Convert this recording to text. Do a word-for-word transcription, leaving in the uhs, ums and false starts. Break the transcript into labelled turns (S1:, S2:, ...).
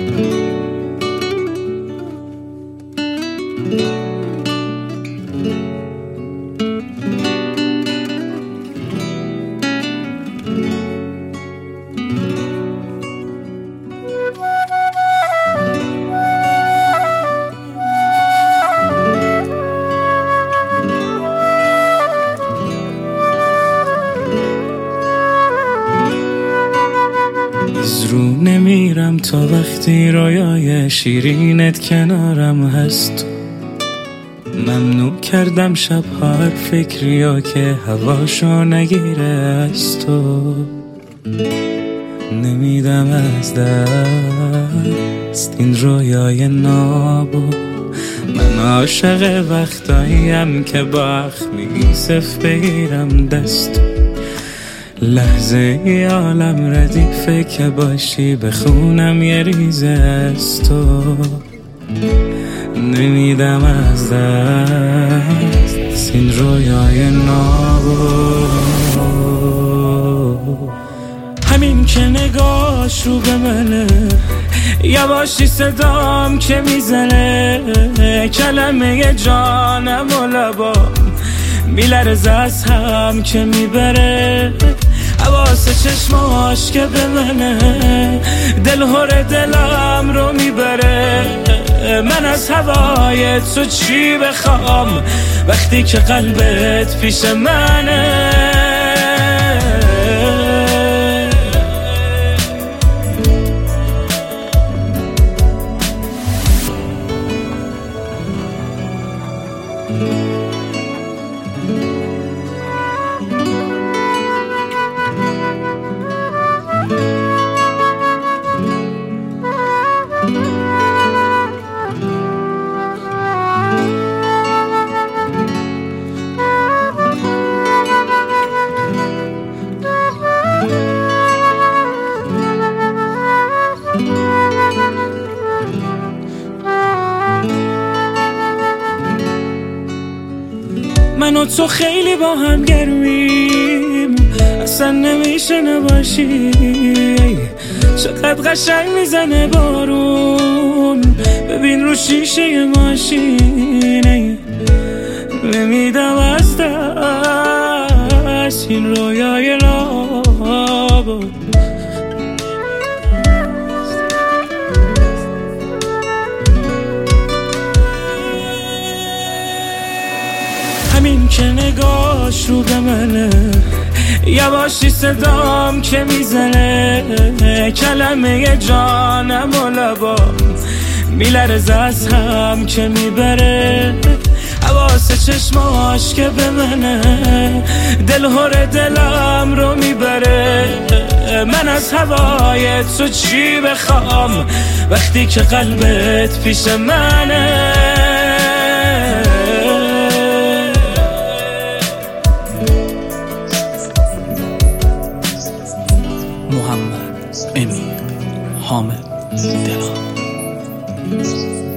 S1: از رو نمیرم تا وقتی رویای شیرینت کنارم هست. ممنوع کردم شبها هر فکریا که هواشو نگیره از تو. نمیدم از دست این رویای نابو. من عاشق وقتاییم که با اخمی صف بگیرم دست. لحظه ای عالم ردیفه که باشی بخونم یه ریزه از تو. نمیدم از دست این رویای نابو. همین که نگاش رو به منه، یواشی صدام که میزنه، کلمه جانم و لبام میلرزه از هم که میبره. حواس چشماش که به منه، دلهور دلم رو میبره. من از هوای تو چی بخوام وقتی که قلبت پیش منه. من و تو خیلی با هم گرمیم، اصلا نمیشه نباشی. چقدر قشنگ میزنه بارون، ببین رو شیشه ماشینه. نمیدم از دست این رویای لابو. همین که نگاش رو به منه، یواشی صدام که میزنه، کلمه جانم و لبام میلرزه از هم که میبره. حواس چشماش که به منه، دلهور دلم رو میبره. من از هوای تو چی بخوام وقتی که قلبت پیش منه.
S2: محمد امیر حامد دلان.